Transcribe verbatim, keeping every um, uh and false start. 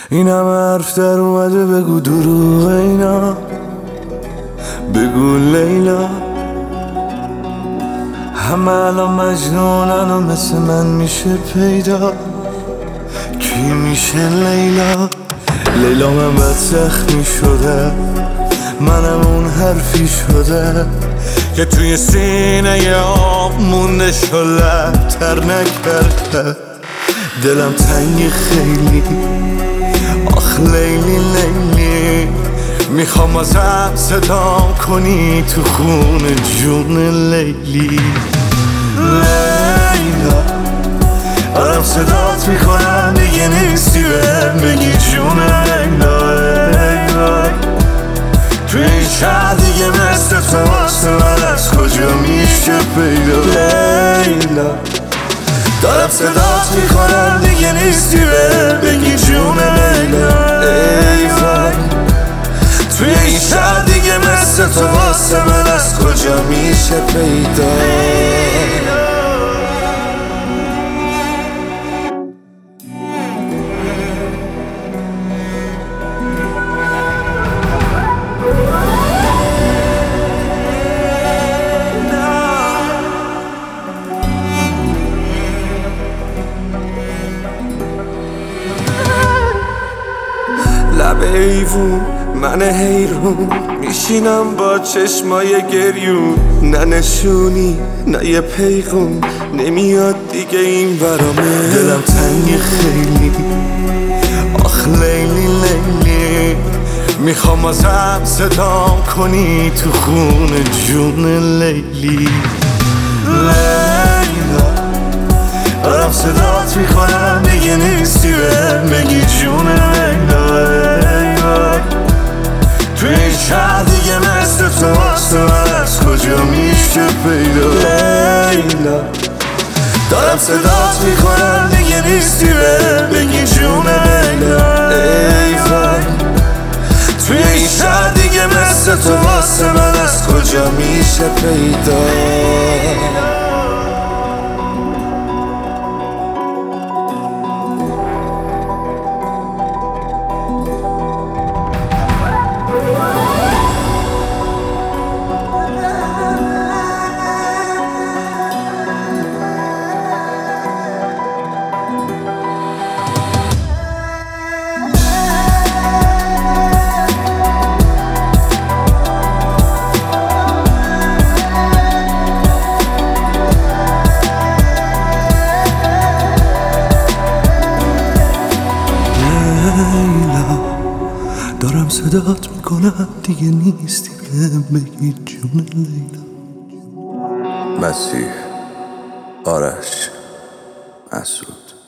این همه حرف در اومده بگو دروغ اینا، بگو لیلا. همه الان مجنونن و مثل من میشه پیدا، کی میشه لیلا؟ لیلا من بد زخمی شده، منم اون حرفی شده که توی سینه آب مونده شلب تر نکرده. دلم تنگ خیلی، آخ لیلی لیلی، میخوام ازم صدام کنی تو خون جون لیلی. لیلا دارم صدات میکنم دیگه نیستی بهم بگی جون لیلا. لیلا توی این شهر دیگه مثل تو واسه من از کجا میشه پیدا؟ لیلا دارم صدات میکنم دیگه نیستی بهم بگی جون لیلا. لیلا توی این شهر دیگه مثل تو واسه من از کجا میشه پیدا؟ لب ایوون من حیرون میشینم با چشمای گریون، نه نشونی نه یه پیغون نمیاد دیگه این برامه. دلم تنگ خیلی، آخ لیلی لیلی، میخوام ازم صدام کنی تو خون جون لیلی. لیلا دارم صدات میکنم دیگه نیستی بهم بگی جون لیلا. توی این شهر دیگه مثل تو واسه من از کجا میشه پیدا؟ لیلا دارم صدات میکنم دیگه نیستی بهم بگی جون لیلا. لیلا توی این شهر دیگه مثل تو واسه من از کجا میشه پیدا؟ دارم صدات میکنم دیگه نیستی بهم بگی جون لیلا. مسیح، آرش، مسعود.